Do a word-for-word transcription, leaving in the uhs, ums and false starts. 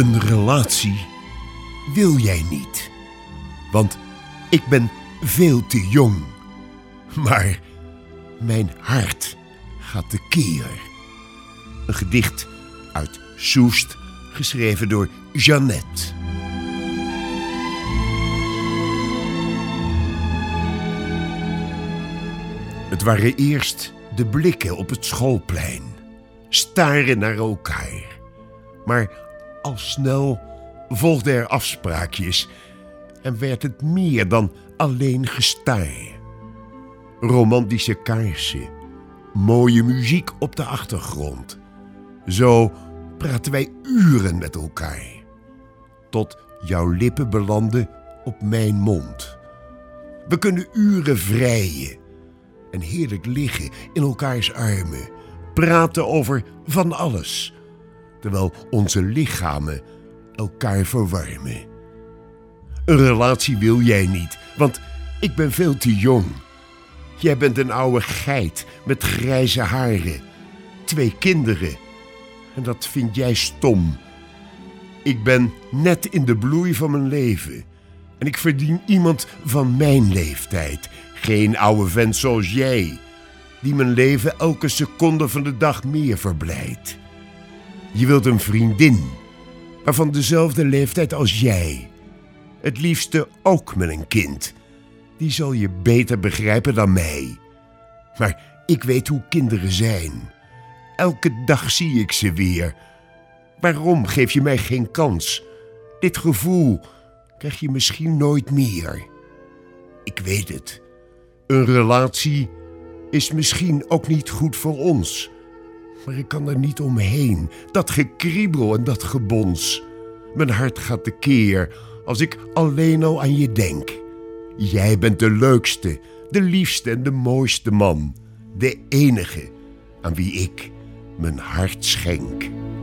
Een relatie wil jij niet, want ik ben veel te jong. Maar mijn hart gaat tekeer. Een gedicht uit Soest, geschreven door Jeannette. Het waren eerst de blikken op het schoolplein, staren naar elkaar. Maar al snel volgden er afspraakjes en werd het meer dan alleen gestaar. Romantische kaarsen, mooie muziek op de achtergrond. Zo praten wij uren met elkaar, tot jouw lippen belanden op mijn mond. We kunnen uren vrijen en heerlijk liggen in elkaars armen, praten over van alles, terwijl onze lichamen elkaar verwarmen. Een relatie wil jij niet, want ik ben veel te jong. Jij bent een oude geit met grijze haren, twee kinderen, en dat vind jij stom. Ik ben net in de bloei van mijn leven en ik verdien iemand van mijn leeftijd. Geen oude vent zoals jij, die mijn leven elke seconde van de dag meer verblijdt. Je wilt een vriendin, maar van dezelfde leeftijd als jij. Het liefste ook met een kind. Die zal je beter begrijpen dan mij. Maar ik weet hoe kinderen zijn. Elke dag zie ik ze weer. Waarom geef je mij geen kans? Dit gevoel krijg je misschien nooit meer. Ik weet het. Een relatie is misschien ook niet goed voor ons. Maar ik kan er niet omheen. Dat gekriebel en dat gebons. Mijn hart gaat tekeer als ik alleen al aan je denk. Jij bent de leukste, de liefste en de mooiste man. De enige aan wie ik mijn hart schenk.